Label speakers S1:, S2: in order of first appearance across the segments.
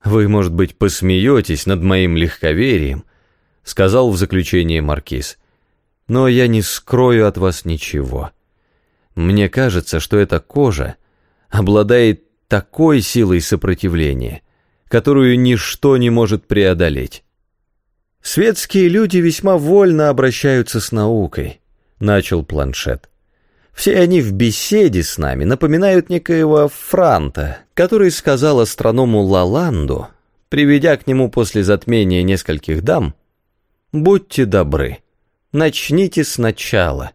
S1: «Вы, может быть, посмеетесь над моим легковерием», — сказал в заключение маркиз, «но я не скрою от вас ничего. Мне кажется, что эта кожа обладает такой силой сопротивления, которую ничто не может преодолеть». «Светские люди весьма вольно обращаются с наукой», — начал Планшет. «Все они в беседе с нами напоминают некоего Франта, который сказал астроному Лаланду, приведя к нему после затмения нескольких дам: «Будьте добры, начните сначала.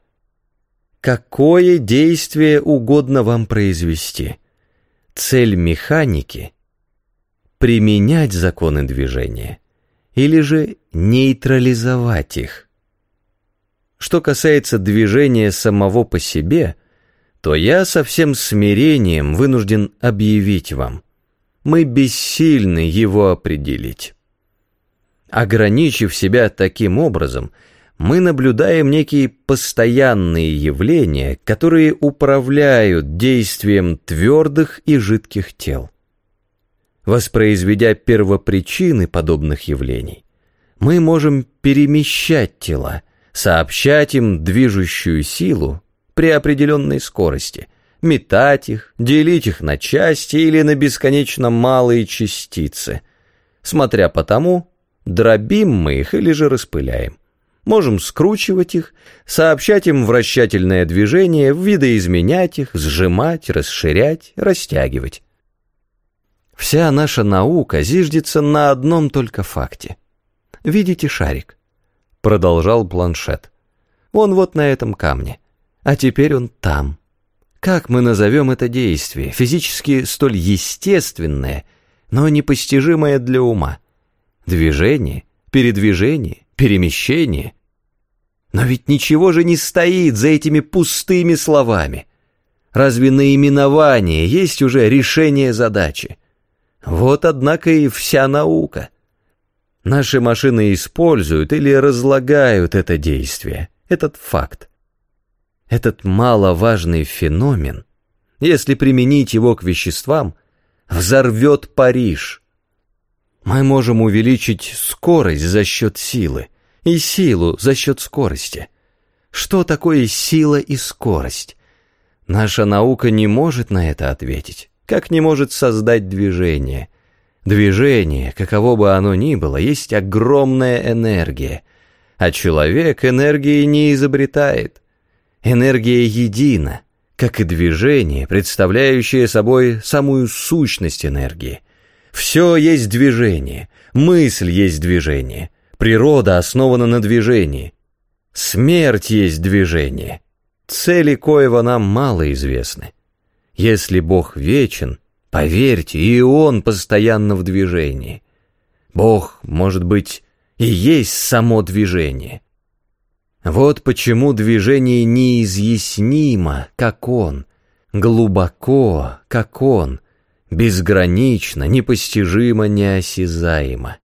S1: Какое действие угодно вам произвести? Цель механики — применять законы движения или же нейтрализовать их. Что касается движения самого по себе, то я со всем смирением вынужден объявить вам: мы бессильны его определить. Ограничив себя таким образом, мы наблюдаем некие постоянные явления, которые управляют действием твердых и жидких тел. Воспроизведя первопричины подобных явлений, мы можем перемещать тела, сообщать им движущую силу при определенной скорости, метать их, делить их на части или на бесконечно малые частицы. Смотря по тому, дробим мы их или же распыляем. Можем скручивать их, сообщать им вращательное движение, видоизменять их, сжимать, расширять, растягивать. Вся наша наука зиждется на одном только факте. «Видите шарик?» — продолжал Планшет. «Он вот на этом камне, а теперь он там. Как мы назовем это действие, физически столь естественное, но непостижимое для ума? Движение, передвижение, перемещение? Но ведь ничего же не стоит за этими пустыми словами. Разве наименование есть уже решение задачи? Вот, однако, и вся наука. Наши машины используют или разлагают это действие, этот факт. Этот маловажный феномен, если применить его к веществам, взорвет Париж. Мы можем увеличить скорость за счет силы и силу за счет скорости. Что такое сила и скорость? Наша наука не может на это ответить, как не может создать движение. Движение, каково бы оно ни было, есть огромная энергия, а человек энергии не изобретает. Энергия едина, как и движение, представляющее собой самую сущность энергии. Все есть движение, мысль есть движение, природа основана на движении, смерть есть движение, цели коего нам мало известны. Если Бог вечен, поверьте, и Он постоянно в движении. Бог, может быть, и есть само движение. Вот почему движение неизъяснимо, как Он, глубоко, как Он, безгранично, непостижимо, неосязаемо.